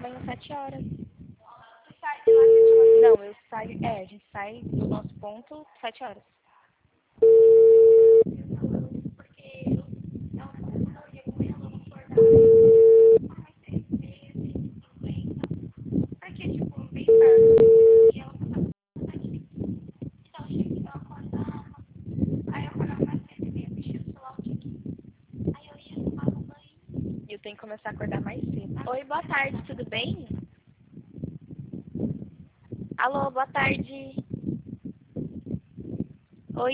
amanhã às 7 horas. Tu sai de lá 7 horas? Não, eu saio. É, a gente sai do nosso ponto 7 horas. Porque eu não ia com ela, eu vou acordar. Ai, 6 meses, 50. Porque, tipo, bem perto. E ela passava bastante. Então, chega que eu acordava. Aí eu acordava mais cedo e meia, mexia no celular, tinha que. Aí eu ia tomar um banho. E eu tenho que começar a acordar mais cedo. Oi, boa tarde, tudo bem? Alô, boa tarde.